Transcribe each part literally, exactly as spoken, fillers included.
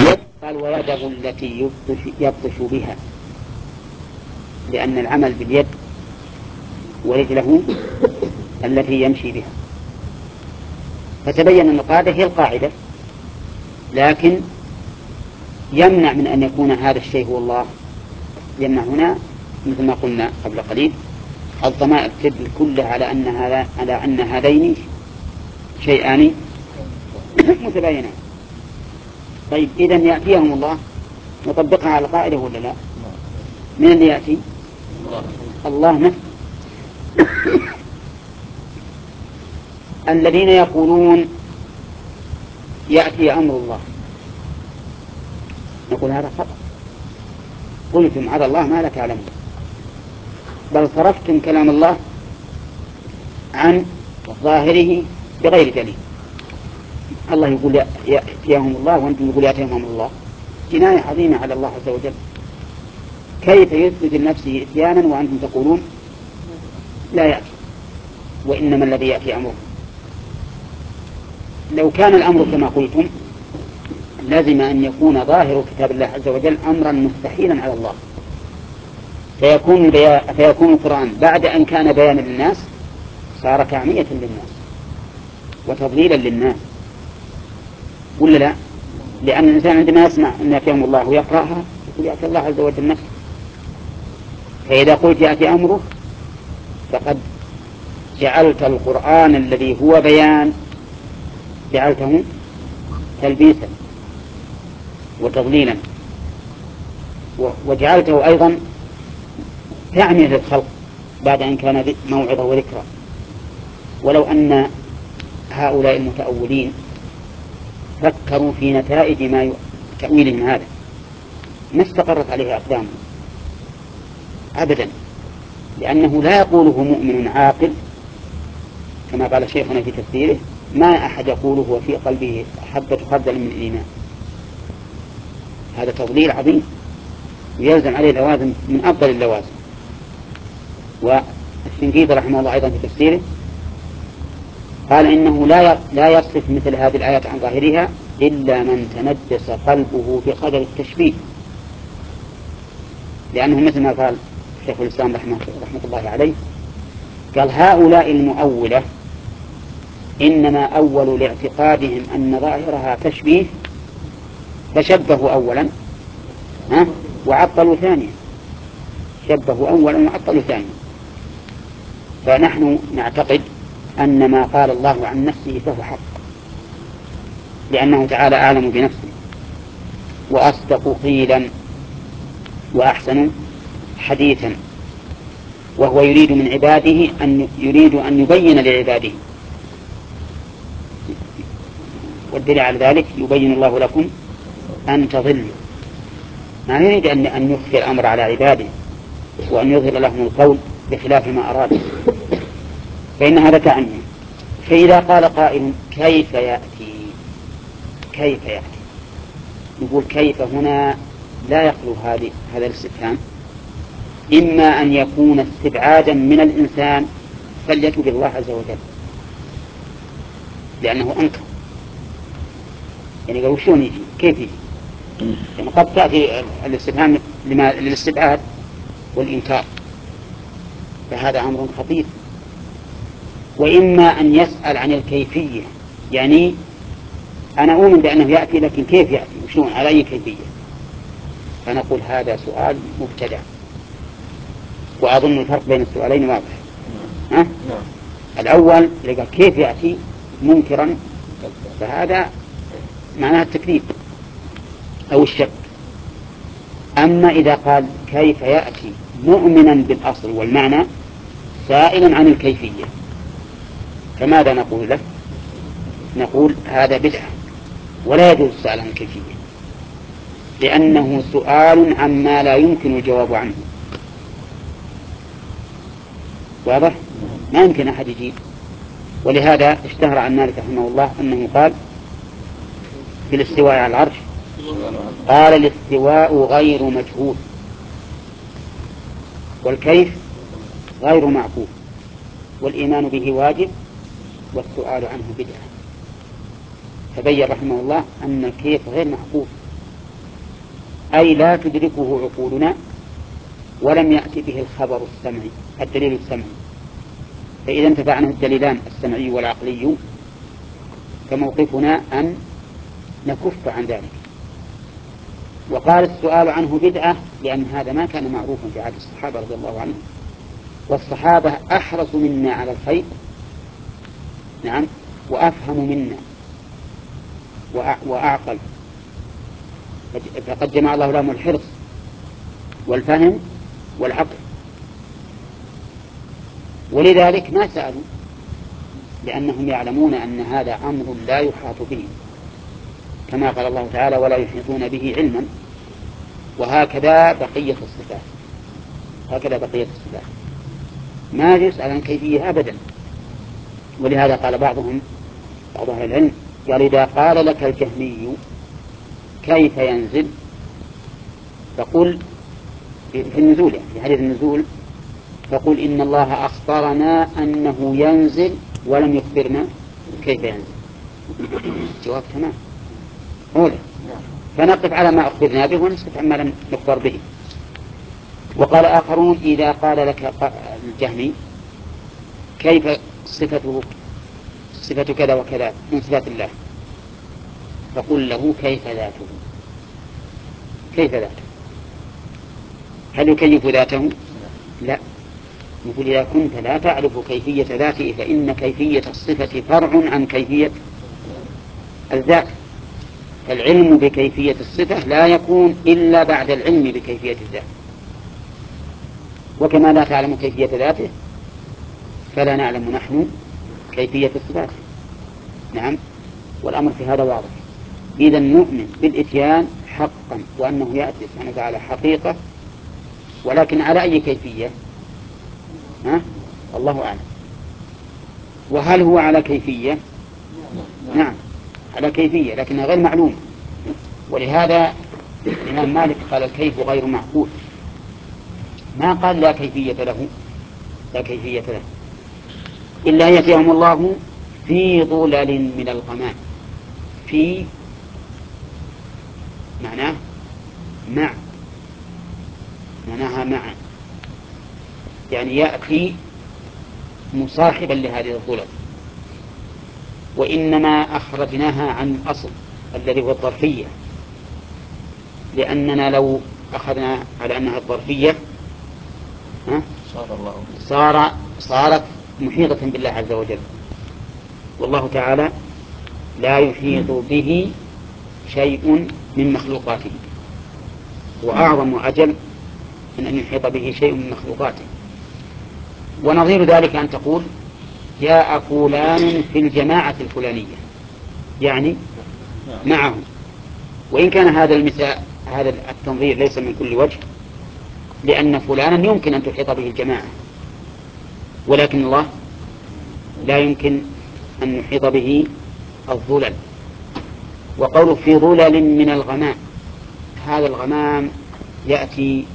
قال ويده التي يبطش, يبطش بها، لأن العمل باليد، ورجله التي يمشي بها. فتبين أن القاعدة هي القاعدة، لكن يمنع من أن يكون هذا الشيء هو الله. يمنع هنا مثل ما قلنا قبل قليل الضمائر تدل كلها على أن هذا على أن هذين شيئان متباينان. طيب إذن يأتيهم الله نطبقها على القاعدة ولا لا؟ من اللي يأتي؟ الله نفسه. الذين يقولون يأتي أمر الله نقول هذا خطأ. قلتم على الله ما لا تعلمون، بل صرفتم كلام الله عن ظاهره بغير دليل. الله يقول يأتيهم الله وأنتم يقول يأتيهم أمر الله، جناية عظيمة على الله عز وجل. كيف يثبت لنفسه إتيانا وأنتم تقولون لا يأتي، وإنما الذي يأتي أمره؟ لو كان الأمر كما قلتم لازم أن يكون ظاهر كتاب الله عز وجل أمرا مستحيلا على الله، فيكون, فيكون القرآن بعد أن كان بيانا للناس صار تعمية للناس وتضليلا للناس، ولا لا؟ لأن الإنسان عندما يسمع أن يأتيهم الله ويقرأها يقول يأتي الله عز وجل نفسه. فإذا قلت يأتي أمره فقد جعلت القرآن الذي هو بيان جعلته تلبيسا وتضليلا، وجعلته أيضا تعمية للخلق بعد أن كان موعظة وذكرى. ولو أن هؤلاء المتأولين فكروا في نتائج ما تأويلهم هذا ما استقرت عليه أقدامهم أبدا، لأنه لا يقوله مؤمن عاقل كما قال شيخنا في تفسيره ما أحد يقوله وفي قلبه حبة خردل من الإيمان. هذا تضليل عظيم ويلزم عليه لوازم من أفضل اللوازم. والشنقيطي رحمه الله أيضا في تفسيره قال إنه لا لا يصف مثل هذه الآيات عن ظاهرها إلا من تنجس قلبه بقدر التشبيه، لأنه مثل ما قال شيخ الإسلام رحمه, رحمه الله عليه قال هؤلاء المؤولة إنما أول لاعتقادهم أن ظاهرها تشبيه فشبهوا أولا ها وعطلوا ثانيا، شبهوا أولا وعطلوا ثانيا. فنحن نعتقد أن ما قال الله عن نفسه فهو حق، لأنه تعالى أعلم بنفسه وأصدق قيلا وأحسن حديثا، وهو يريد من عباده أن يريد أن يبين لعباده، والدليل على ذلك يبين الله لكم أن تضلوا. ما يريد أن يخفي الأمر على عباده وأن يظهر لهم القول بخلاف ما أراد، فإن هذا تعني. فإذا قال قائل كيف يأتي كيف يأتي نقول كيف هنا لا يخلو هذه هذا الاستفهام، إما أن يكون استبعادا من الإنسان فليتب الله عز وجل لأنه أنكر، يعني قالوا شلون يجي كيف يجي، يعني قد تأتي الاستفهام للاستبعاد والإنكار، فهذا أمر خطير. وإما أن يسأل عن الكيفية، يعني أنا أؤمن بأنه يأتي لكن كيف يأتي وشلون على أي كيفية، فنقول هذا سؤال مبتدع. وأظن الفرق بين السؤالين واضح. ها؟ الأول إذا قال كيف يأتي منكرا فهذا معناه التكذيب أو الشك. أما إذا قال كيف يأتي مؤمنا بالأصل والمعنى سائلا عن الكيفية فماذا نقول له؟ نقول هذا بدعة ولا يجوز السؤال عن الكيفية، لأنه سؤال عما لا يمكن الجواب عنه. واضح؟ ما يمكن أحد يجيب. ولهذا اشتهر عن مالك رحمه الله أنه قال في الاستواء على العرش قال الاستواء غير مجهول والكيف غير معقول والإيمان به واجب والسؤال عنه بدعة. فبين رحمه الله أن الكيف غير معقول أي لا تدركه عقولنا ولم يأتي به الخبر السمعي الدليل السمعي، فإذا انتفع عنه الدليلان السمعي والعقلي فموقفنا أن نكف عن ذلك. وقال السؤال عنه بدعة لأن هذا ما كان معروفا في عهد الصحابة رضي الله عنهم، والصحابة أحرص منا على الخير، نعم، وأفهم منا وأعقل، فقد جمع الله لهم الحرص والفهم والعقل، ولذلك ما سألوا، لأنهم يعلمون أن هذا أمر لا يحاط به، كما قال الله تعالى ولا يحيطون به علما. وهكذا بقية الصفات، هكذا بقية الصفات ما يسأل عن كيفية أبدا. ولهذا قال بعضهم بعض أهل العلم قال إذا قال لك الجهمي كيف ينزل فقل في النزول، يعني في حديث النزول، فقل إن الله أخبرنا أنه ينزل ولم يخبرنا كيف ينزل. جواب تمام أولا، فنقف على ما أخبرنا به ونسكت عما لم نخبر به. وقال آخرون إذا قال لك الجهمي كيف صفته صفة كذا وكذا من صفات الله فقل له كيف ذاته، كيف ذاته، هل يكيف ذاته؟ لا، يقول إذا كنت لا تعرف كيفية ذاته فإن كيفية الصفة فرع عن كيفية الذات، فالعلم بكيفية الصفة لا يكون إلا بعد العلم بكيفية الذات، وكما لا تعلم كيفية ذاته فلا نعلم نحن كيفية الصفات. نعم، والأمر في هذا واضح. إذا نؤمن بالإتيان حقا وأنه يأتي سبحانه وتعالى حقيقة، ولكن على أي كيفية؟ ها؟ الله أعلم. وهل هو على كيفية؟ نعم على كيفية لكنها غير معلومة، ولهذا الإمام مالك قال الكيف غير معقول، ما قال لا كيفية له، لا كيفية له إلا يأتيهم الله في ظلل من الغمام. في معناه مع، معناها مع، يعني يأتي مصاحبا لهذه الظلل. وإنما أخرجناها عن الأصل الذي هو الظرفية، لأننا لو أخذنا على أنها الظرفية صار صارت محيطة بالله عز وجل، والله تعالى لا يحيط به شيء من مخلوقاته، وأعظم وأجل من أن يحيط به شيء من مخلوقاته. ونظير ذلك أن تقول جاء فلان في الجماعة الفلانية، يعني معه، وإن كان هذا المثال هذا التنظير ليس من كل وجه، لأن فلانا يمكن أن تحيط به الجماعة، ولكن الله لا يمكن أن يحيط به الظلل. وقوله في ظلل من الغمام، هذا الغمام يأتي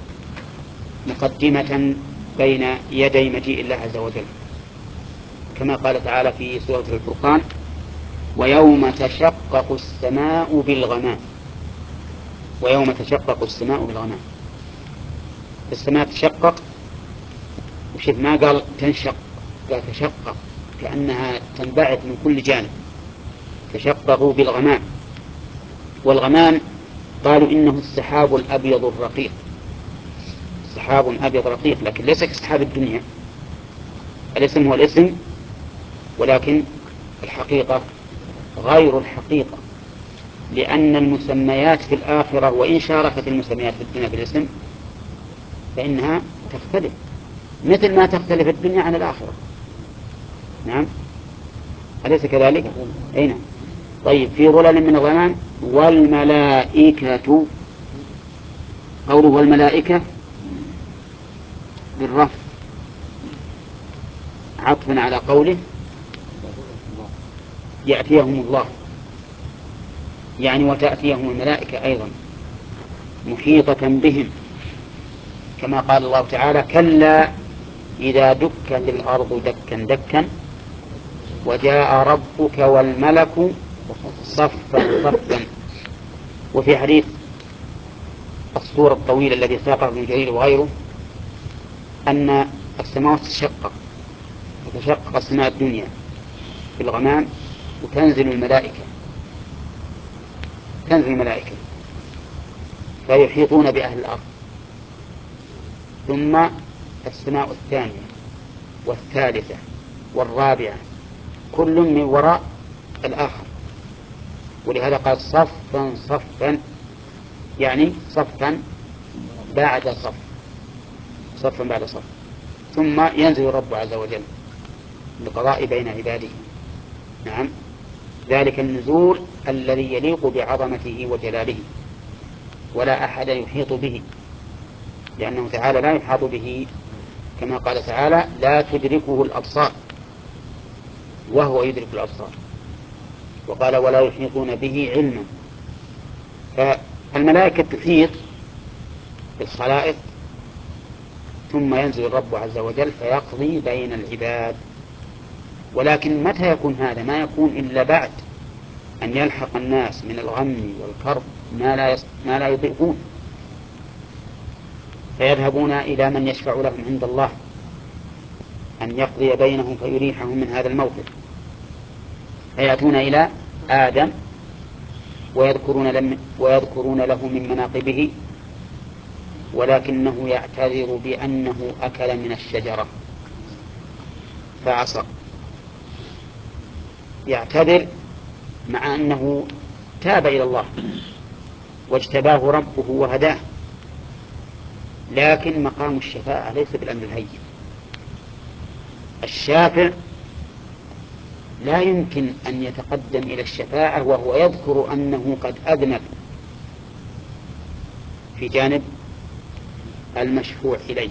مقدمة بين يدي مجيء الله عز وجل، كما قال تعالى في سورة الفرقان ويوم تشقق السماء بالغمام، ويوم تشقق السماء بالغمام، السماء تشقق، وشف ما قال تنشق، قال تشقق كأنها تنبعث من كل جانب، تشققوا بالغمام. والغمام قالوا إنه السحاب الأبيض الرقيق، سحاب أبيض رقيق، لكن ليس كسحاب الدنيا، الاسم هو الاسم ولكن الحقيقة غير الحقيقة، لأن المسميات في الآخرة وإن شاركت المسميات في الدنيا في الاسم فإنها تختلف، مثل ما تختلف الدنيا عن الآخرة. نعم أليس كذلك؟ أي نعم. طيب في ظلل من الغمام. والملائكة، قوله والملائكة بالرفع عطفا على قوله يأتيهم الله، يعني وتأتيهم الملائكة أيضا محيطة بهم، كما قال الله تعالى كلا إذا دكت الأرض دكا دكا وجاء ربك والملك صفا صفا. وفي حديث الصورة الطويلة الذي ساقه ابن جرير وغيره أن السماوات تشقق وتشقق السماء الدنيا في الغمام وتنزل الملائكة تنزل الملائكة فيحيطون بأهل الأرض، ثم السماء الثانية والثالثة والرابعة كل من وراء الآخر، ولهذا قال صفا صفا، يعني صفا بعد صف صفا بعد صف، ثم ينزل الرب عز وجل للقضاء بين عباده. نعم، ذلك النزول الذي يليق بعظمته وجلاله، ولا أحد يحيط به، لأنه تعالى لا يحاط به، كما قال تعالى لا تدركه الأبصار وهو يدرك الأبصار، وقال ولا يحيطون به علما. فالملائكة تحيط بالخلائق، ثم ينزل الرب عز وجل فيقضي بين العباد. ولكن متى يكون هذا؟ ما يكون إلا بعد أن يلحق الناس من الغم والكرب ما لا ما لا يطيقون، فيذهبون إلى من يشفع لهم عند الله أن يقضي بينهم فيريحهم من هذا الموقف، فيأتون إلى آدم ويذكرون, ويذكرون له من مناقبه، ولكنه يعتذر بأنه أكل من الشجرة فعصى، يعتذر مع أنه تاب إلى الله واجتباه ربه وهداه، لكن مقام الشفاعة ليس بالأمر الهين. الشافع لا يمكن أن يتقدم إلى الشفاعة وهو يذكر أنه قد أذنب في جانب المشفوع إليه،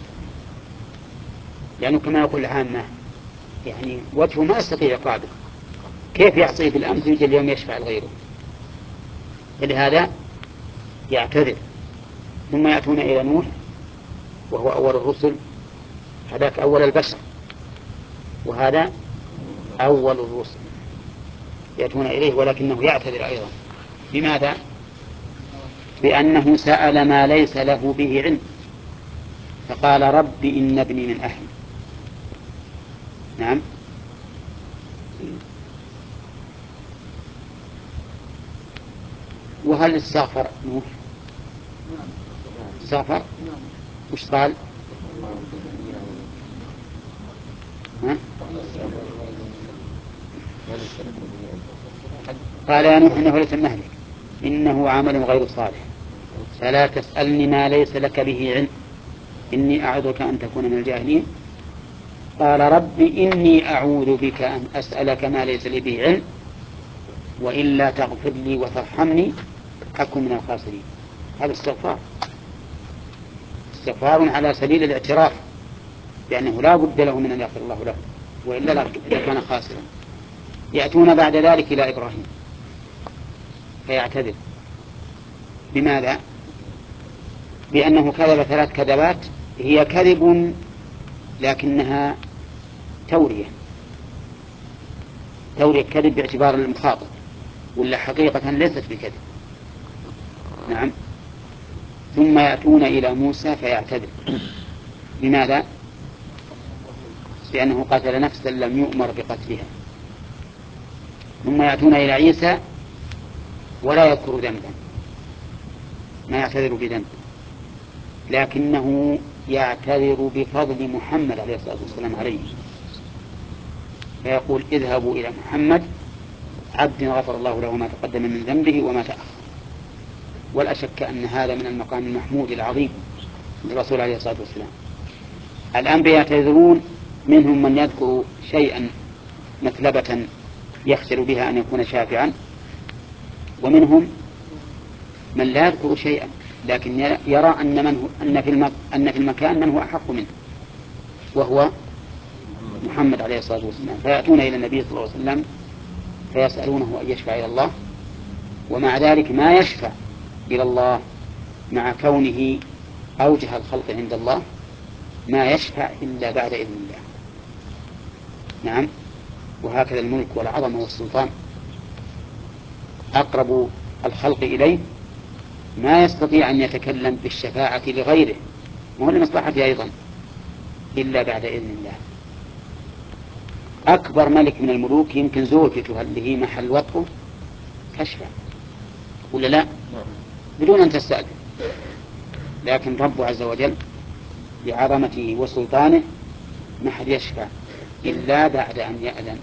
لأنه كما يقول العامة يعني وجهه ما يستطيع عقابه، كيف يعصيه بالأمس يجي اليوم يشفع لغيره؟ فلهذا يعتذر، ثم يأتون إلى نوح وهو أول الرسل، هذاك أول البشر وهذا أول الرسل، يأتون إليه ولكنه يعتذر أيضا. بماذا؟ بأنه سأل ما ليس له به علم، فقال رب إن ابني من أهلي. نعم، وهل استغفر نوح؟ استغفر، وش قال؟ ها؟ قال يا نوح إنه ليس من أهلك إنه عمل غير صالح فلا تسألني ما ليس لك به علم إني أعوذك أن تكون من الجاهلين. قال رب إني أعوذ بك أن أسألك ما ليس لي به علم وإلا تغفر لي وترحمني أكن من الخاسرين. هذا استغفار، استغفار على سبيل الاعتراف لأنه لا بد له من أن يغفر الله له وإلا لكان خاسرا. يأتون بعد ذلك إلى إبراهيم فيعتذر. بماذا؟ بأنه كذب ثلاث كذبات هي كذب لكنها تورية، تورية كذب باعتبار المخاطب، ولا حقيقة ليست بكذب. نعم. ثم يأتون إلى موسى فيعتذر. لماذا؟ لأنه قتل نفسا لم يؤمر بقتلها. ثم يأتون إلى عيسى ولا يذكر ذنبا، ما يعتذر بذنب، لكنه يعتذر بفضل محمد عليه الصلاة والسلام عليه، فيقول اذهبوا إلى محمد عبد غفر الله له ما تقدم من ذنبه وما تأخر. ولا شك أن هذا من المقام المحمود العظيم للرسول عليه الصلاة والسلام. الأنبياء يعتذرون، منهم من يذكر شيئا مثلبة يخسر بها أن يكون شافعا، ومنهم من لا يذكر شيئا لكن يرى أن, من هو أن, في أن في المكان من هو أحق منه وهو محمد عليه الصلاة والسلام، فيأتون إلى النبي صلى الله عليه وسلم فيسألونه أن يشفع إلى الله، ومع ذلك ما يشفع إلى الله مع كونه أوجه الخلق عند الله، ما يشفع إلا بعد إذن الله. نعم. وهكذا الملك والعظمة والسلطان أقرب الخلق إليه ما يستطيع أن يتكلم بالشفاعة لغيره وهو لمصلحته أيضا إلا بعد إذن الله. أكبر ملك من الملوك يمكن زوجته اللي هي محل وطئه تشفع ولا لا بدون أن تستأذن، لكن رب عز وجل بعظمته وسلطانه ما حد يشفع إلا بعد أن يأذن،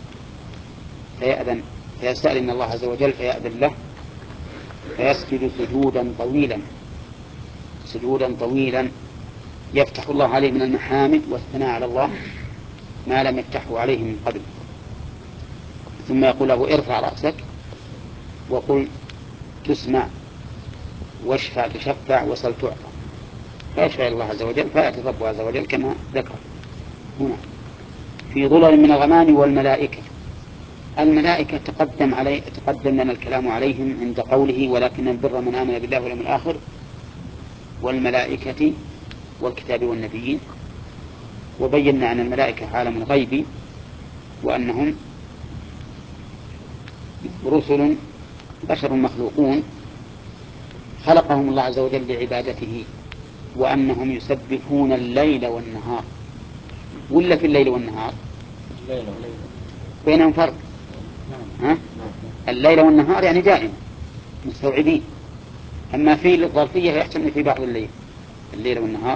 فيأذن فيستأذن الله عز وجل فيأذن له فيسجد سجودا طويلا سجودا طويلا يفتح الله عليه من المحامد والثناء على الله ما لم يفتحه عليه من قبل، ثم يقول له ارفع رأسك وقل تسمع واشفع تشفع وسل تعطى، فيشفع الله عز وجل فيأتي ربه عز وجل كما ذكر هنا في ظلل من الغمام. والملائكة الملائكة تقدم, علي تقدم لنا الكلام عليهم عند قوله ولكن البر من آمن بالله واليوم الآخر والملائكة والكتاب والنبيين، وبينا أن الملائكة عالم غيبي وأنهم رسل بشر مخلوقون خلقهم الله عز وجل لعبادته، وأنهم يسبحون الليل والنهار. ولا في الليل والنهار بينهم فرق؟ ها؟ الليل والنهار يعني دائما مستوعبين، أما في الظرفية يحتمل في بعض الليل الليل والنهار.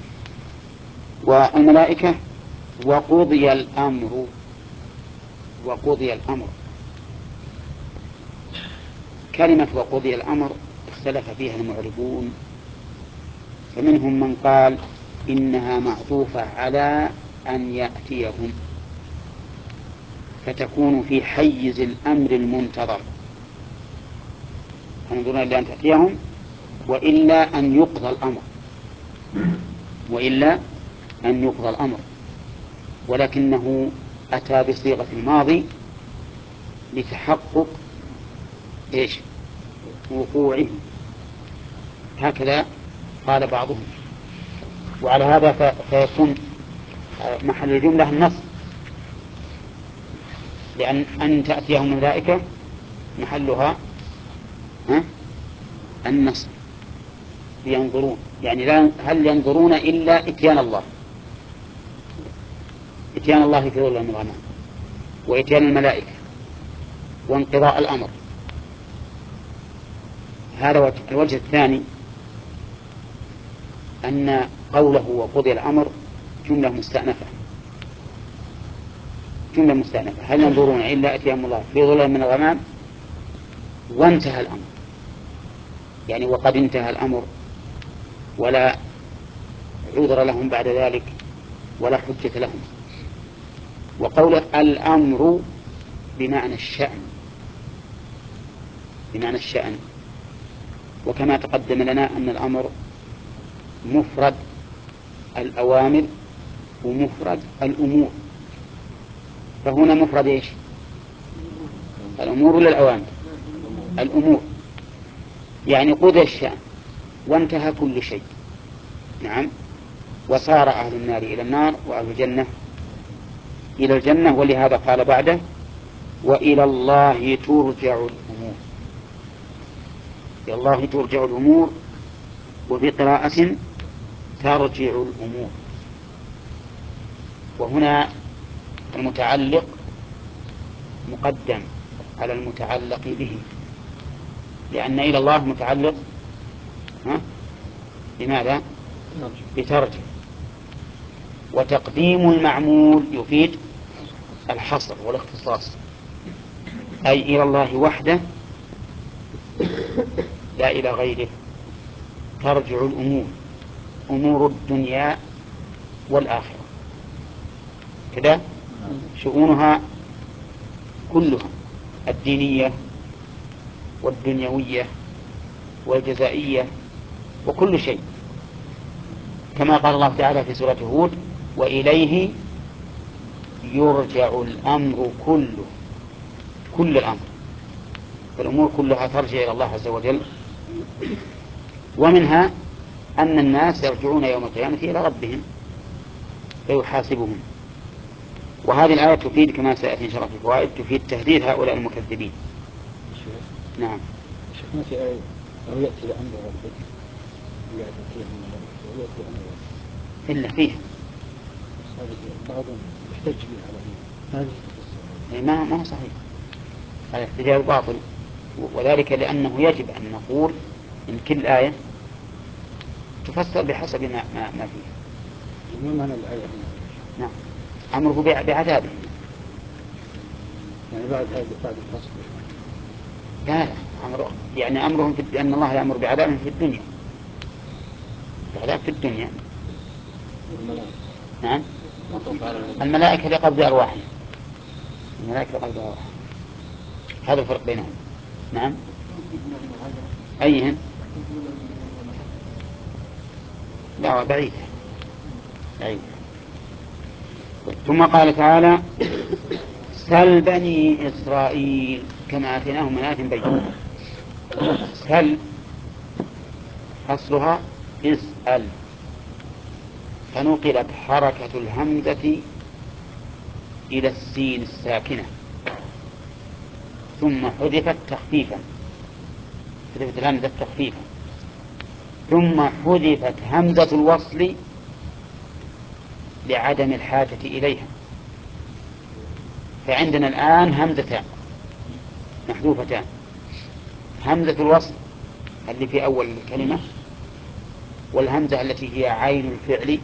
والملائكة وقضي الأمر وقضي الأمر كلمة وقضي الأمر اختلف فيها المعربون، فمنهم من قال إنها معطوفة على أن يأتيهم فتكون في حيز الأمر المنتظر، فنظرون إلا أن تأتيهم وإلا أن يقضى الأمر وإلا أن يقضى الأمر ولكنه أتى بصيغة الماضي لتحقق إيش وقوعه، هكذا قال بعضهم. وعلى هذا فيكون محل الجملة النص، لأن أن تأتيهم الملائكة محلها النص ينظرون، يعني لا هل ينظرون إلا إتيان الله إتيان الله في ظل الغمام وإتيان الملائكة وانقضاء الأمر. هذا وجه. الوجه الثاني أن قوله وقضي الأمر جملة مستأنفة جملة مستأنفة هل ينظرون إلا أتيهم الله في ظل من الغمام وانتهى الأمر، يعني وقد انتهى الأمر ولا عذر لهم بعد ذلك ولا حجة لهم. وقول الأمر بمعنى الشأن بمعنى الشأن وكما تقدم لنا أن الأمر مفرد الأوامر ومفرد الأمور، فهنا مفرد إيش الأمور ولا الأوامر؟ الأمور، يعني قضى الشأن وانتهى كل شيء. نعم. وصار أهل النار إلى النار وأهل الجنة إلى الجنة، ولهذا قال بعده وإلى الله ترجع الأمور إلى الله ترجع الأمور وفي قراءة ترجع الأمور. وهنا المتعلق مقدم على المتعلق به، لأن إلى الله متعلق ها؟ بماذا؟ بترجع. وتقديم المعمول يفيد الحصر والاختصاص، أي إلى الله وحده لا إلى غيره ترجع الأمور، أمور الدنيا والآخرة كذا شؤونها كلها الدينية والدنيوية والجزائية وكل شيء، كما قال الله تعالى في سورة هود وإليه يرجع الأمر كله كل الأمر، فالأمور كلها ترجع إلى الله عز وجل. ومنها أن الناس يرجعون يوم القيامة إلى ربهم فيحاسبهم. وهذه الآية تفيد كما سيأتي إن شاء الله في الفوائد تفيد تهديد هؤلاء المكذبين. نعم. شيخنا في آية أو يأتي لأمر ربك ويأتي فيه ويأتي أمر ربك إلا فيه بعضهم يحتج به على هذه ما ما هو صحيح، هذا احتجاج باطل، وذلك لأنه يجب أن نقول إن كل آية تفسر بحسب ما, ما, ما فيها. ما معنى الآية هنا؟ نعم، أمره بعذابه يعني بعد هذا بعد الفصل. لا لا أمره يعني أمرهم في أن الله يأمر بعذابهم في الدنيا، العذاب في الدنيا. نعم، الملائكة لقبض أرواحهم، الملائكة لقبض أرواحهم، هذا الفرق بينهم. نعم، أيهم؟ لا بعيد بعيد. ثم قال تعالى سل بني إسرائيل كما آتيناهم من آية بينة. سل أصلها اسأل، فنقلت حركة الهمزة إلى السين الساكنة ثم حذفت تخفيفا، حذفت الهمزة تخفيفا، ثم حذفت همزة الوصل لعدم الحاجة إليها. فعندنا الآن همزتان محذوفتان، همزة الوصل اللي في أول الكلمة، والهمزة التي هي عين الفعل.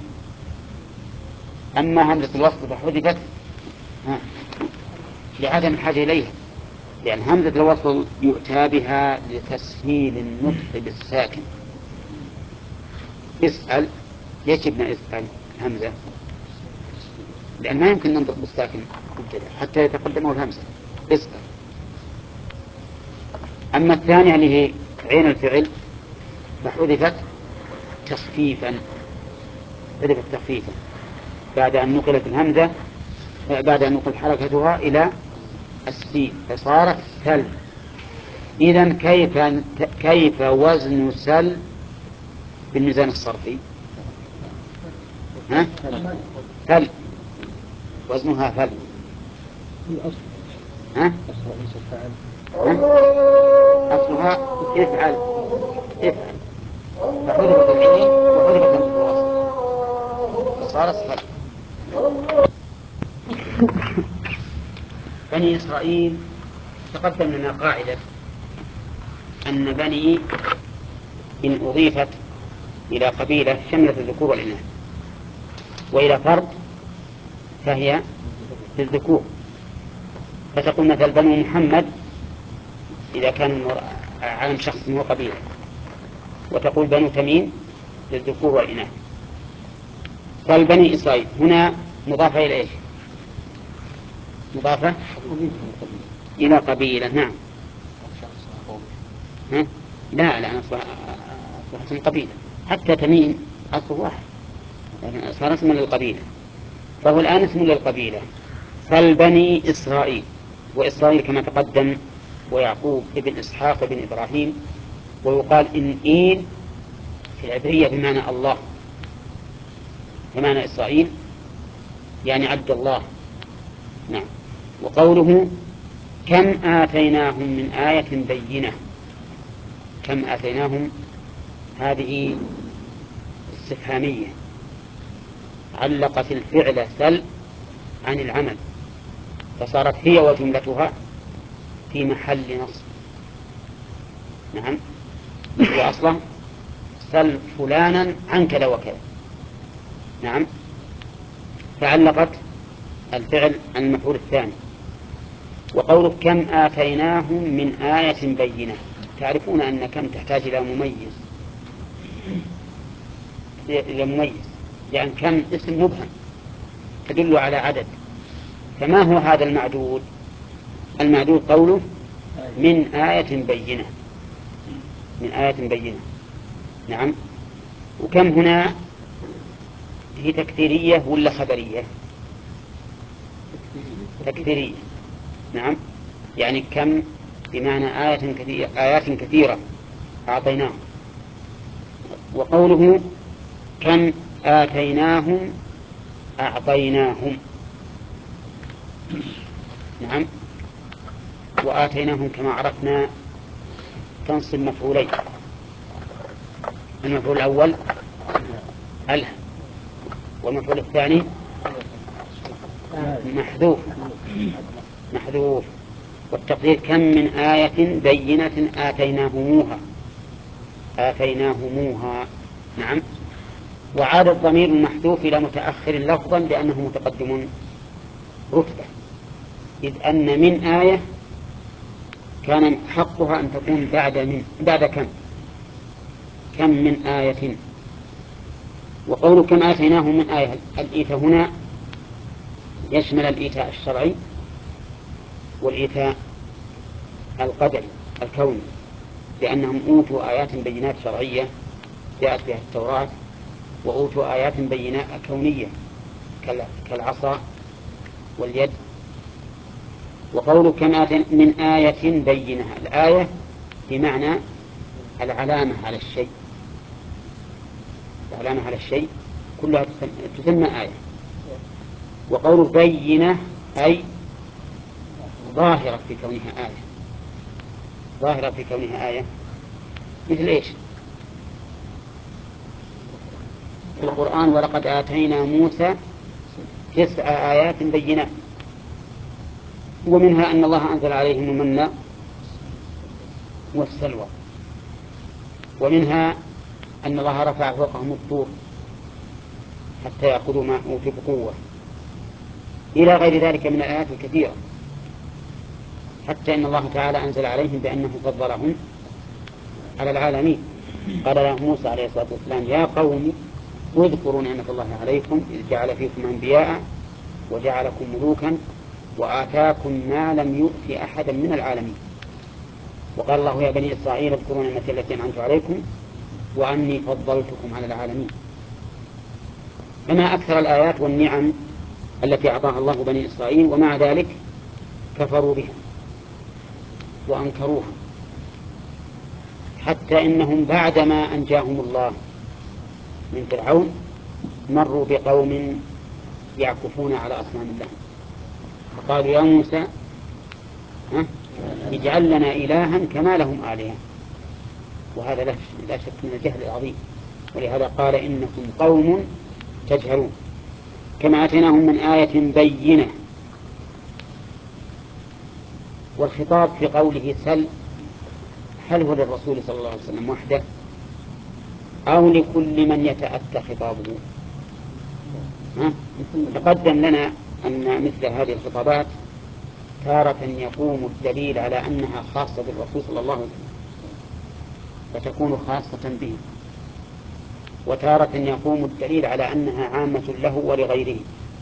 أما همزة الوصل فحذفت لعدم الحاجة إليها، لأن همزة الوصل يؤتى بها لتسهيل النطق بالساكن. اسأل، ليش ابن اسأل همزة؟ لأن ما يمكن ننطق بالساكن حتى يتقدمه الهمزة. اسأل. أما الثانية اللي هي عين الفعل فحذفت تخفيفا، حذفت تخفيفا بعد أن نقلت الهمزة، بعد أن نقل حركتها إلى السين فصارت سل. إذن كيف كيف وزن سل بالميزان الصرفي؟ ها؟ فل، وزنها فل. ها؟ أصلها افعل افعل، فحذفت العين وحذفت الوصل فصارت فل. بني إسرائيل تقدم لنا قاعدة أن بني إن أضيفت إلى قبيلة شملت الذكور والإناث، وإلى فرد فهي للذكور. فتقول مثل بنو محمد إذا كان عالم شخص هو قبيلة، وتقول بنو تميم للذكور والإناث. قال بني إسرائيل هنا مضافة إلى إيش؟ مضافة إلى قبيلة. نعم. ها؟ لا لا أصلها اسم قبيلة، حتى تميم أصله واحد لكن صار اسما للقبيلة، فهو الآن اسم للقبيلة. فالبني إسرائيل، وإسرائيل كما تقدم ويعقوب ابن إسحاق ابن إبراهيم، ويقال إن إيل في العبرية بمعنى الله، بمعنى إسرائيل يعني عبد الله. نعم. وقوله كم آتيناهم من آية بينة، كم آتيناهم هذه استفهامية علقت الفعل سل عن العمل، فصارت هي وجملتها في محل نصب. نعم. وأصلا سل فلانا عن كذا وكذا. نعم. فعلقت الفعل عن المفعول الثاني. وقوله كم آتيناهم من آية بينة، تعرفون أن كم تحتاج إلى مميز، إلى مميز، لأن كم اسم مبهم تدل على عدد. فما هو هذا المعدود؟ المعدود قوله من آية بينة، من آية بينة. نعم. وكم هنا هي تكثيرية ولا خبرية؟ تكثيرية. نعم. يعني كم بمعنى آية كثيرة، آيات كثيرة أعطيناهم. وقوله كم آتيناهم أعطيناهم. نعم. وآتيناهم كما عرفنا تنصب مفعولين، المفعول الأول ألها، والمفعول الثاني محذوف محذوف والتقدير كم من آية بينة آتيناهموها آتيناهموها. نعم. وعاد الضمير المحذوف إلى متأخر لفظا لأنه متقدم رتبة، إذ أن من آية كان حقها أن تكون بعد من بعد كم كم من آية. وقول كم آتيناهم من آية، الإيتاء هنا يشمل الإيتاء الشرعي والإيتاء القدري الكوني، لأنهم أوتوا آيات بينات شرعية جاءت بها التوراة، وأوتوا آيات بينات كونية كالعصا واليد. وقول كم آتين من آية بينة، الآية بمعنى العلامة على الشيء، العلامة على الشيء كلها تسمى آية. وقول بينة أي ظاهرة في كونها آية، ظاهرة في كونها آية مثل إيش؟ في القرآن ولقد آتينا موسى تسع آيات بينات، ومنها أن الله أنزل عليهم المن والسلوى، ومنها أن الله رفع فوقهم الطور حتى يأخذوا ما أوتوا بقوة، إلى غير ذلك من الآيات الكثيرة، حتى إن الله تعالى أنزل عليهم بأنه فضلهم على العالمين. قال له موسى عليه الصلاة والسلام يا قوم اذكروا نعمة الله عليكم إذ جعل فيكم أنبياء وجعلكم ملوكا وآتاكم ما لم يؤت أحدا من العالمين. وقال الله يا بني إسرائيل اذكروا نعمتي التي أنعمت عليكم وأني فضلتكم على العالمين. فما أكثر الآيات والنعم التي أعطاها الله بني إسرائيل، ومع ذلك كفروا بها وأنكروها، حتى إنهم بعدما أنجاهم الله من فرعون مروا بقوم يعكفون على أصنام الله، فقالوا يا موسى اجعل لنا إلها كما لهم آلهة، وهذا لا شك من الجهل العظيم. ولهذا قال إنكم قوم تجهلون. كما آتيناهم من آية بينة. والخطاب في قوله سل هل هو للرسول صلى الله عليه وسلم وحده أو لكل من يتأتى خطابه؟ تقدم لنا أن مثل هذه الخطابات تارة يقوم الدليل على أنها خاصة بالرسول صلى الله عليه وسلم فتكون خاصة به، وتارة يقوم الدليل على أنها عامة له ولغيره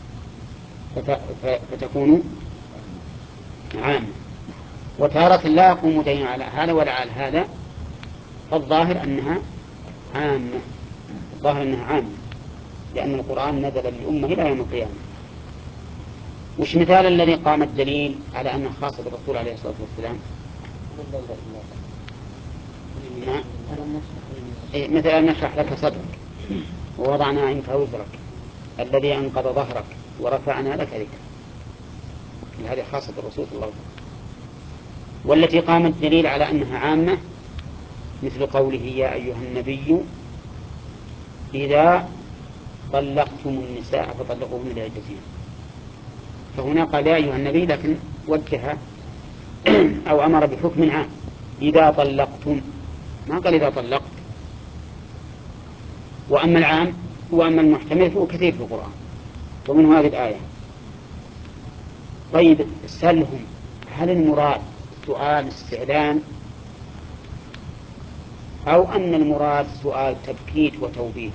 فتكون عامة، وتارة لا يقوم دليل على هذا ولا على هذا، فالظاهر أنها عامة، الظاهر أنها عامة لأن القرآن نزل للأمة إلى يوم القيامة. وش مثال الذي قام الدليل على أنه خاصة بالرسول عليه الصلاة والسلام؟ نعم. مثل أن نشرح لك صدرك ووضعنا عنك وزرك الذي أنقض ظهرك ورفعنا لك ذكرك، هذه خاصة بالرسول صلى الله عليه وسلم. والتي قام الدليل على أنها عامة مثل قوله يا أيها النبي إذا طلقتم النساء فطلقوهن لعدتهن، فهنا قال يا أيها النبي لكن وجه أو أمر بحكم عام إذا طلقتم، ما قال إذا طلقت. وأما العام وأما المحتمل فهو كثير في القرآن ومن هذه الآية. طيب سلهم، هل المراد سؤال استعلام أو أن المراد سؤال تبكيت وتوبيخ؟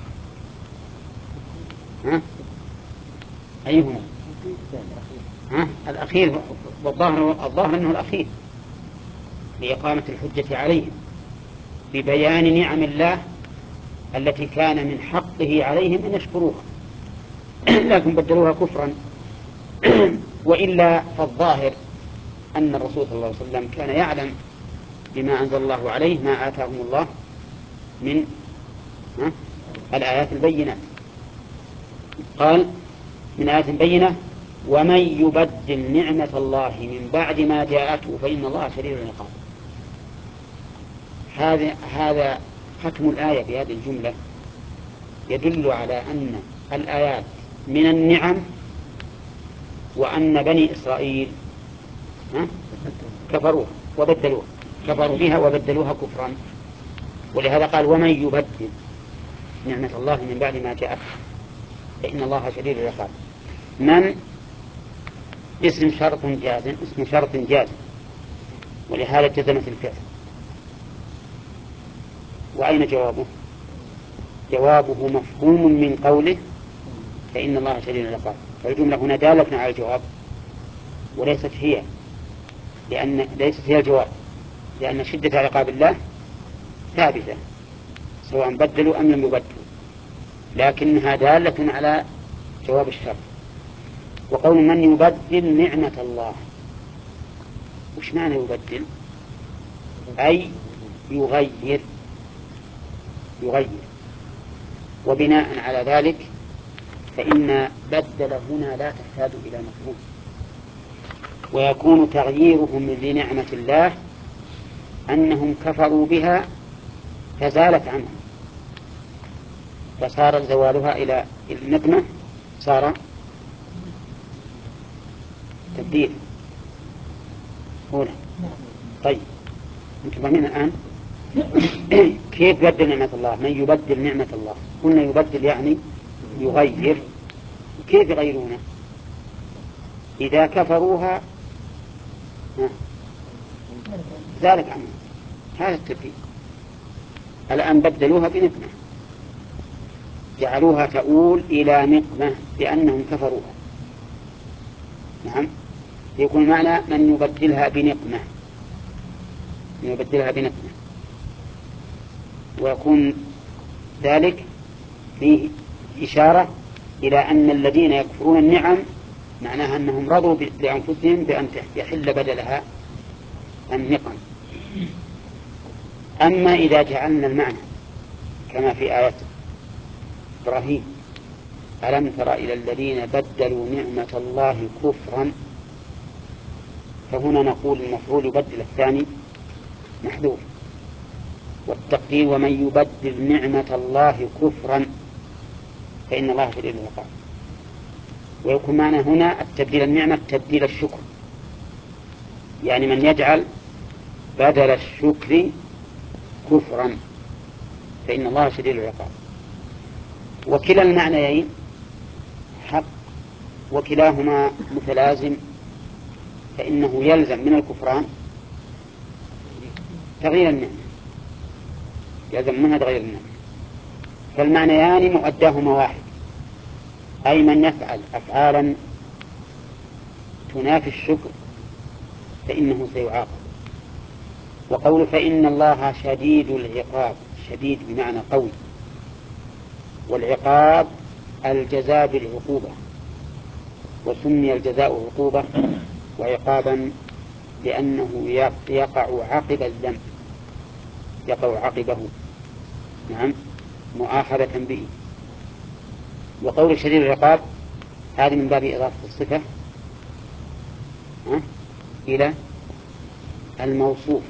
ها؟ أيهما؟ ها؟ الأخير، والظاهر الظاهر أنه الأخير لإقامة الحجة عليهم ببيان نعم الله التي كان من حقه عليهم أن يشكروها لكن بدلوها كفرا. وإلا فالظاهر أن الرسول صلى الله عليه وسلم كان يعلم بما أنزل الله عليه ما آتاهم الله من الآيات البينات. قال من آيات بينة ومن يبدل نعمة الله من بعد ما جاءته فإن الله شديد العقاب. هذا هذا ختم الآية بهذه الجملة يدل على أن الآيات من النعم، وأن بني إسرائيل كفروها وبدلوها، كفروا بها وبدلوها كفرا. ولهذا قال ومن يبدل نعمة الله من بعد ما جاءت فإن الله شديد العقاب. من اسم شرط جازم، اسم شرط جازم، ولهذا جزمت الفعل. وأين جوابه؟ جوابه مفهوم من قوله فإن الله شديد العقاب. فالجملة هنا دالة على الجواب وليست هي، لأن ليست هي الجواب، لأن شدة عقاب الله ثابتة سواء بدلوا أم لم يبدلوا، لكنها دالة على جواب الشرط. وقول من يبدل نعمة الله، وش معنى يبدل؟ أي يغير، يغير. وبناء على ذلك فإن بدل هنا لا تحتاج إلى مفهوم، ويكون تغييرهم لنعمة الله أنهم كفروا بها فزالت عنهم، فصار زوالها إلى النقمة صار تبديل. هنا طيب أنتم فاهمين الآن كيف بدل نعمة الله؟ من يبدل نعمة الله، قلنا يبدل يعني يغير. كيف يغيرونه؟ إذا كفروها ذلك عنه، هذا التبديل. الآن بدلوها بنقمة، جعلوها تؤول إلى نقمة لأنهم كفروها. نعم، يكون معنى من يبدلها بنقمة، من يبدلها بنقمة، ويكون ذلك فيه إشارة إلى أن الذين يكفرون النعم معناها أنهم رضوا بأنفسهم بأن يحل بدلها النقم. أما إذا جعلنا المعنى كما في آية إبراهيم ألم تر إلى الذين بدلوا نعمة الله كفرا، فهنا نقول المفعول يبدل الثاني محذوف، والتقدير ومن يبدل نعمة الله كفرا فإن الله شديد العقاب. ويكون معنى هنا التبديل النعمة تبديل الشكر، يعني من يجعل بدل الشكر كفرا فإن الله شديد العقاب. وكلا المعنيين حق، وكلاهما متلازم، فإنه يلزم من الكفران تغيير النعمة، يلزم منها تغيير النعمة. فالمعنيان مؤداهما واحد، أي من يفعل أفعالا تنافي الشكر فإنه سيعاقب. وقول فإن الله شديد العقاب، شديد بمعنى قوي، والعقاب الجزاء بالعقوبة، وسمي الجزاء عقوبة وعقابا لأنه يقع عقب الذنب، يقع عقبه، نعم، مؤاخذة به. وقول شديد العقاب هذه من باب إضافة الصفة إلى الموصوف.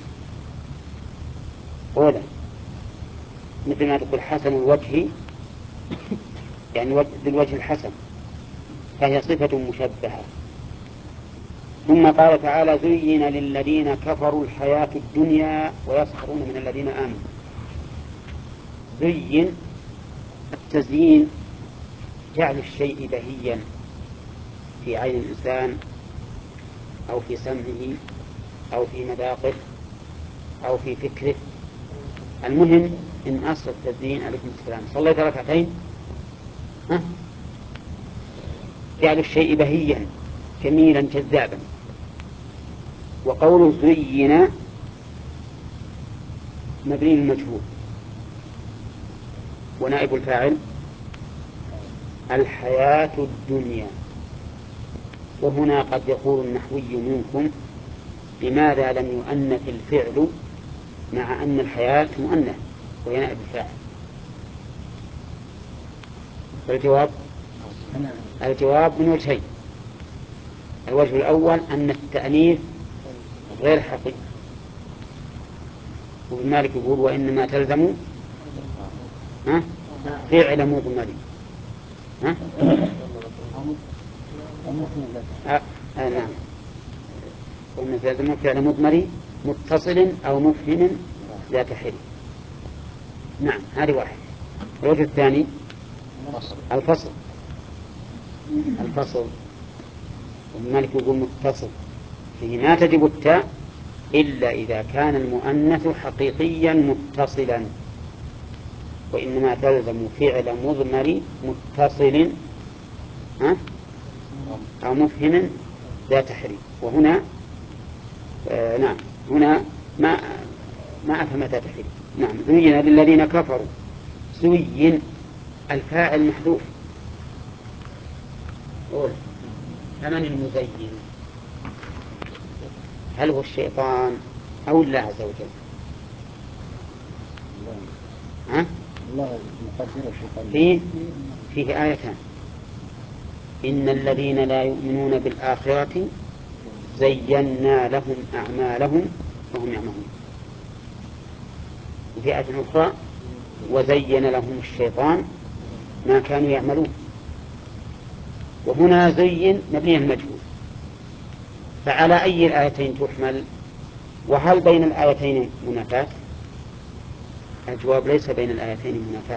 أولا مثل ما تقول حسن الوجه، يعني ذي الوجه الحسن، فهي صفة مشبهة. ثم قال تعالى زين للذين كفروا الحياة الدنيا ويسخرون من الذين آمنوا. زين، التزيين جعل الشيء بهيا في عين الإنسان أو في سمعه أو في مذاقه أو في فكره. المهم إن أصل التزيين عليكم السلام صليت ركعتين ها جعل الشيء بهيا جميلا جذابا. وقول زين مبني المجهول، ونائب الفاعل الحياة الدنيا. وهنا قد يقول النحوي منكم لماذا لم يؤنث الفعل مع أن الحياة مؤنث وهي نائب الفاعل؟ فالجواب الجواب من وجهين. الوجه الأول أن التأنيث غير حقيقي، وابن مالك يقول وإنما تلزم ها؟ فعل مضمر. ها؟ آه آه نعم، قلنا فعل فعل مضمر متصل أو مفهم ذات حل. نعم، هذه واحد. الوجه الثاني الفصل. الفصل الملك يقول متصل فيه ما تجب التاء إلا إذا كان المؤنث حقيقيا متصلا، وإنما تلزم فعل مضمر متصل أو مفهم ذات حريم. وهنا آه نعم هنا ما ما أفهم ذات حريم. نعم. زين للذين كفروا. زين الفاعل محذوف. قول فمن المزين؟ هل هو الشيطان أو الله عز وجل؟ ها؟ الله يقدر الشيطان. فيه فيه آيتان: إن الذين لا يؤمنون بالآخرة زينا لهم أعمالهم وهم يعملون. وفي آية أخرى: وزين لهم الشيطان ما كانوا يعملون. وهنا زين مبني المجهول، فعلى أي الآيتين تحمل؟ وهل بين الآيتين منافاة؟ الجواب: ليس بين الآيتين منافاة،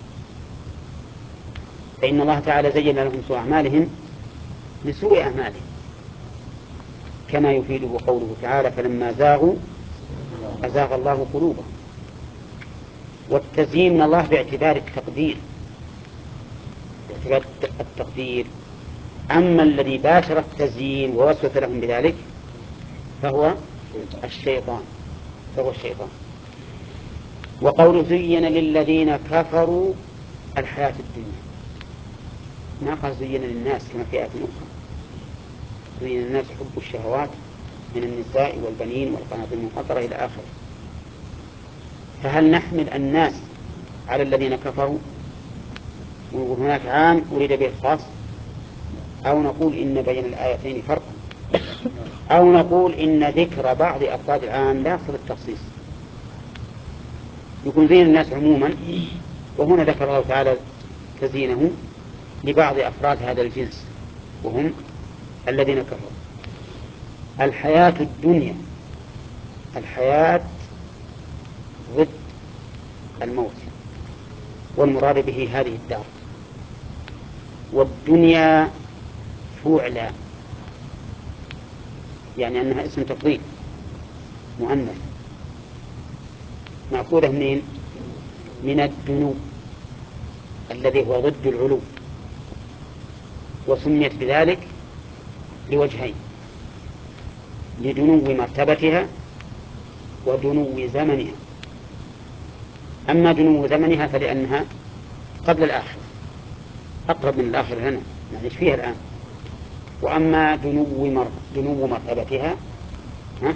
فإن الله تعالى زين لهم سوء أعمالهم لسوء أعمالهم، كما يفيده قوله تعالى: فلما زاغوا أزاغ الله قلوبهم. والتزيين من الله باعتبار التقدير، باعتبار التقدير. أما الذي باشر التزيين ووسوس لهم بذلك فهو الشيطان فهو الشيطان. وقول زين للذين كفروا الحياة الدنيا، ما قال زين للناس كما في آية أخرى: زين للناس حب الشهوات من النساء والبنين والقناطير المقنطرة إلى آخره. فهل نحمل الناس على الذين كفروا ونقول هناك عام أريد به الخاص، أو نقول إن بين الآيتين فرقا، أو نقول إن ذكر بعض أفراد العام لا يقصد التخصيص، يكون زين الناس عموما، وهنا ذكر الله تعالى تزيينه لبعض أفراد هذا الجنس وهم الذين كفروا. الحياة الدنيا، الحياة ضد الموت، والمراد به هذه الدار. والدنيا فعلا، يعني أنها اسم تفضيل مؤنث، مأخوذة منين؟ من الدنو الذي هو ضد العلو، وسميت بذلك لوجهين: لدنو مرتبتها ودنو زمنها. أما دنو زمنها فلأنها قبل الآخرة، أقرب من الآخرة هنا نعيش فيها الآن. وأما دنو مر... دنو مرتبتها ها؟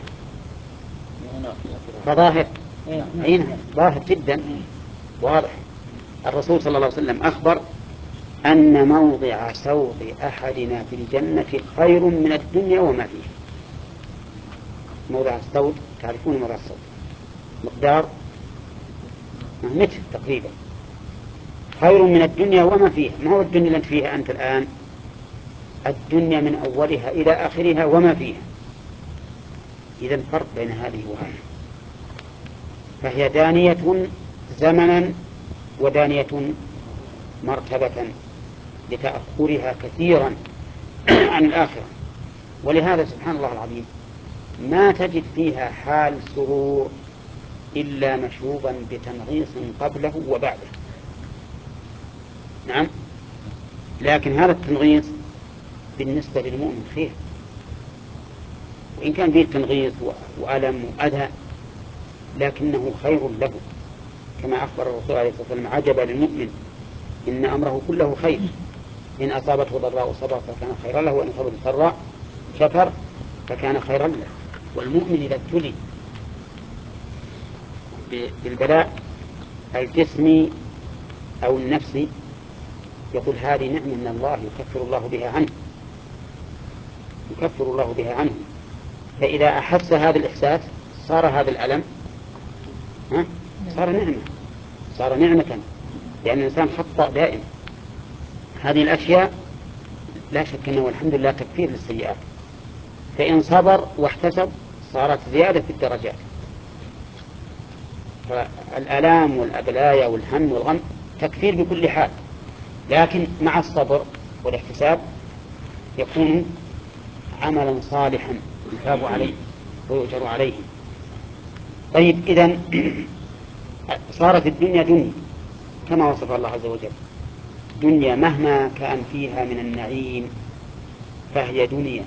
فظاهر عينها ظاهر جدا واضح. الرسول صلى الله عليه وسلم أخبر أن موضع سوط أحدنا في الجنة خير من الدنيا وما فيها. موضع السوط، تعرفون موضع السوط؟ مقدار متر تقريبا، خير من الدنيا وما فيها. ما هو الدنيا التي فيها أنت الآن؟ الدنيا من أولها إلى آخرها وما فيها. إذن فرق بين هذه وهذه، فهي دانية زمنا ودانية مرتبة لتأخرها كثيرا عن الآخرة. ولهذا سبحان الله العظيم ما تجد فيها حال سرور إلا مشوبا بتنغيص قبله وبعده. نعم، لكن هذا التنغيص بالنسبة للمؤمن خير، وإن كان فيه تنغيص وألم وأذى لكنه خير له، كما أخبر الرسول عليه الصلاة والسلام: عجبا للمؤمن إن أمره كله خير، إن أصابته ضراء صبر فكان خيرا له، وإن أصابته سراء شكر فكان خيرا له. والمؤمن إذا ابتلي بالبلاء الجسمي أو النفسي يقول: هذه نعمة من الله يكفر الله بها عنه يكفر الله بها عنه. فإذا أحس هذا الإحساس صار هذا الألم ها؟ صار نعمة صار نعمة لأن الإنسان خطأ دائم. هذه الأشياء لا شك أنه والحمد لله تكفير للسيئات، فإن صبر واحتسب صارت زيادة في الدرجات. فالآلام والأبلايا والهم والغم تكفير بكل حال، لكن مع الصبر والاحتساب يكون عملا صالحا يثاب عليه ويؤجر عليه. طيب، إذن صارت الدنيا دنيا كما وصف الله عز وجل، دنيا مهما كان فيها من النعيم فهي دنيا.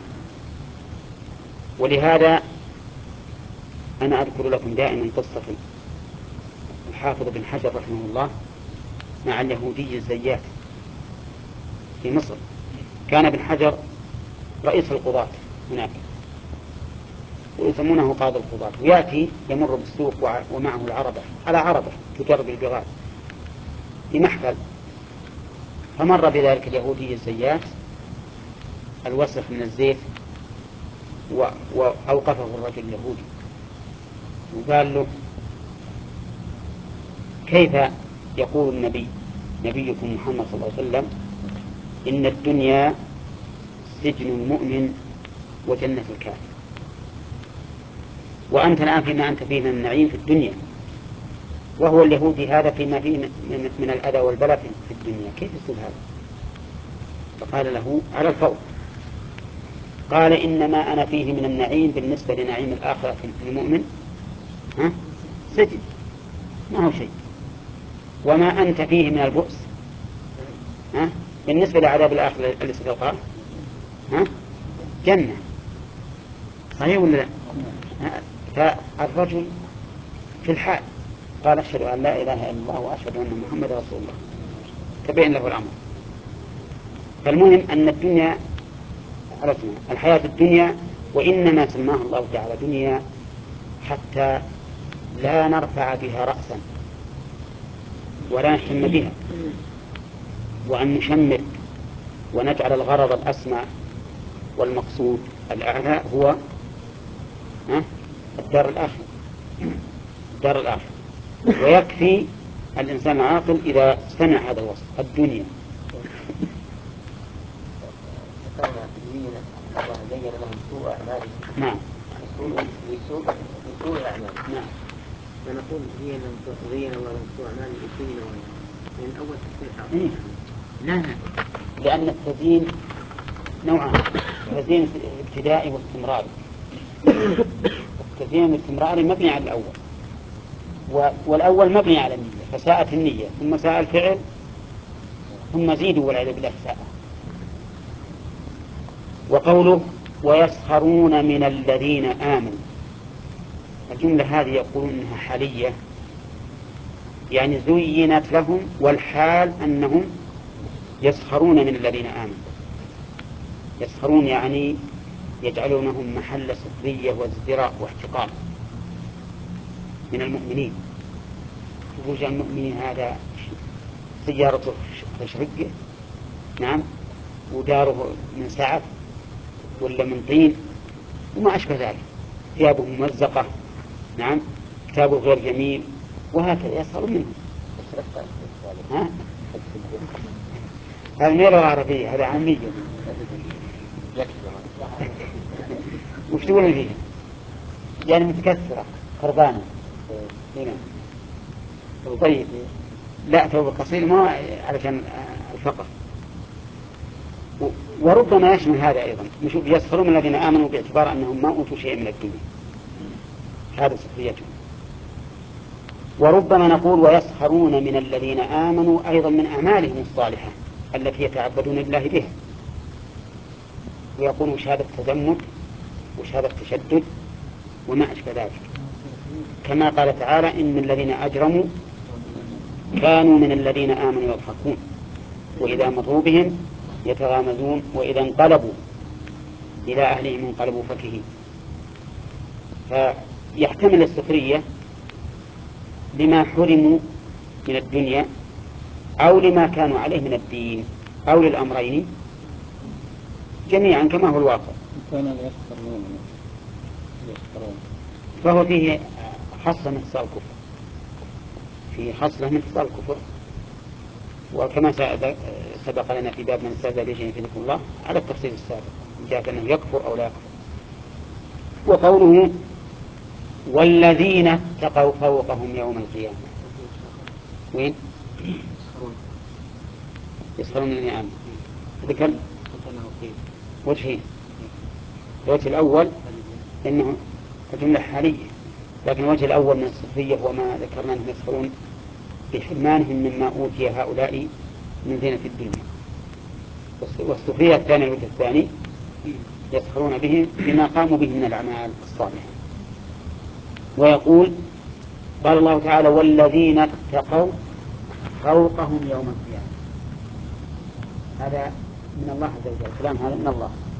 ولهذا أنا أذكر لكم دائما قصة الحافظ بن حجر رحمه الله مع اليهودي الزيات في مصر. كان ابن حجر رئيس القضاة هناك ويسمونه قاضي القضاة، ويأتي يمر بالسوق ومعه العربة على عربة تجرب البغال في محفل، فمر بذلك اليهودي الزيات الوسخ من الزيت وأوقفه الرجل اليهودي وقال له: كيف يقول النبي نبيكم محمد صلى الله عليه وسلم إن الدنيا سجن المؤمن وجنة الكافر، وأنت الآن فيما أنت فيه من النعيم في الدنيا، وهو اليهودي هذا فيما فيه من الأذى والبلاء في الدنيا، كيف يصير هذا؟ فقال له: على الفور. قال: إنما أنا فيه من النعيم بالنسبة لنعيم الآخرة للمؤمن ها؟ سجن، ما هو شيء. وما أنت فيه من البؤس ها؟ بالنسبة لعذاب الآخرة الذي ستلقاه ها؟ جنة. صحيح ولا لا؟ فالرجل في الحال قال: أشهد أن لا إله إلا الله وأشهد أن محمد رسول الله، تبين له الأمر. فالمهم أن الدنيا عرفنا الحياة الدنيا، وإنما سماها الله تعالى دنيا حتى لا نرفع بها رأسا ولا نهتم بها، وأن نشمر ونجعل الغرض الأسمى والمقصود الأعلى هو الدار الآخرة الدار الآخرة. ويكفي الإنسان العاقل إذا سمع هذا الوصف الدنيا. نعم. لسوء أعمالهم. نعم. فنقول هي لم تزين ولا سوء أعمالهم الدنيا ولا من أول تفسير. إيه؟ لا لا، لأن التزيين نوعان: تزيين ابتدائي واستمراري. التزيين الاستمراري مبني على الأول، والأول مبني على النية، فساءت النية ثم ساء الفعل ثم زيدوا والعياذ بالله ساء. وقوله: ويسخرون من الذين آمنوا، الجملة هذه يقولون إنها حالية، يعني زينت لهم، والحال أنهم يسخرون من الذين آمنوا. يسخرون يعني يجعلونهم محل سخرية وازدراء واحتقار من المؤمنين. يقول المؤمنين هذا سيارته خشرقة، نعم، وداره من سعف ولا من طين وما أشبه ذلك، ثيابه ممزقة، نعم، كتابه غير جميل، وهكذا يسخر منهم. ها؟ هذا ميلة عربية، هذا عامية. وش تقولون فيها؟ يعني متكسرة خربانة. هنا طيب، لا ثوب قصير ما علشان الفقر. وربما يشمل هذا أيضا، يسخرون من الذين آمنوا باعتبار أنهم ما أوتوا شيء من الدنيا، هذا سخريتهم. وربما نقول ويسخرون من الذين آمنوا أيضا من أعمالهم الصالحة التي يتعبدون الله بها، ويقولوا شهادة تذمر وشهادة تشدد وما أشبه ذلك، كما قال تعالى: إن الذين أجرموا كانوا من الذين آمنوا يضحكون وإذا مروا بهم يتغامزون وإذا انقلبوا إلى أهلهم انقلبوا فكهين. فيحتمل السخرية لما حرموا من الدنيا أو لما كانوا عليه من الدين أو للأمرين جميعا كما هو الواقع. فهو فيه خصلة من خصال الكفر، فيه خصلة من خصال الكفر، وكما سبق لنا في باب من استهزأ بشيء في ذكر الله على التفصيل السابق من جهة أنه يكفر أو لا يكفر. وقوله والذين اتقوا فوقهم يوم القيامة، وين؟ يسخرون من النعم. ذكر وجهين، الوجه الأول إنه الجملة حالية، لكن الوجه الأول من الصفية هو ما ذكرنا أنهم يسخرون بحرمانهم مما أوتي هؤلاء من زينة الدنيا. والصفية الثاني الوجه الثاني يسخرون بهم بما قاموا به من الأعمال الصالحة. ويقول قال الله تعالى والذين اتقوا فوقهم يوم القيامة، هذا من الله عز وجل، الكلام هذا من الله.